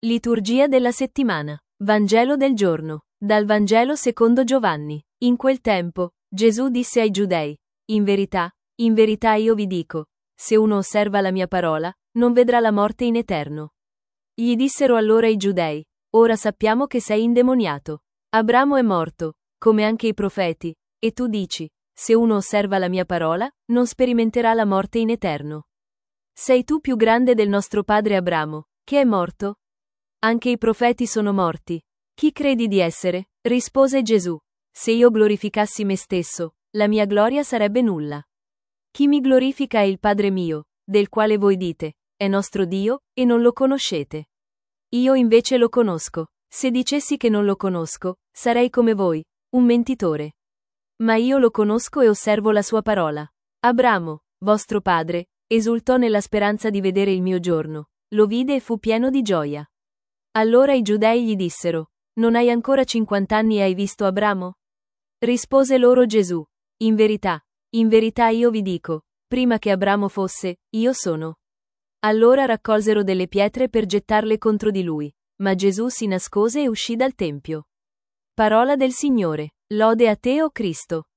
Liturgia della settimana. Vangelo del giorno. Dal Vangelo secondo Giovanni. In quel tempo, Gesù disse ai Giudei: in verità io vi dico, se uno osserva la mia parola, non vedrà la morte in eterno. Gli dissero allora i Giudei: ora sappiamo che sei indemoniato. Abramo è morto, come anche i profeti, e tu dici: se uno osserva la mia parola, non sperimenterà la morte in eterno. Sei tu più grande del nostro padre Abramo, che è morto? Anche i profeti sono morti. Chi credi di essere? Rispose Gesù: se io glorificassi me stesso, la mia gloria sarebbe nulla. Chi mi glorifica è il Padre mio, del quale voi dite: è nostro Dio, e non lo conoscete. Io invece lo conosco. Se dicessi che non lo conosco, sarei come voi, un mentitore. Ma io lo conosco e osservo la sua parola. Abramo, vostro padre, esultò nella speranza di vedere il mio giorno, lo vide e fu pieno di gioia. Allora i Giudei gli dissero: non hai ancora 50 anni e hai visto Abramo? Rispose loro Gesù: in verità io vi dico, prima che Abramo fosse, io sono. Allora raccolsero delle pietre per gettarle contro di lui, ma Gesù si nascose e uscì dal tempio. Parola del Signore. Lode a te, o Cristo.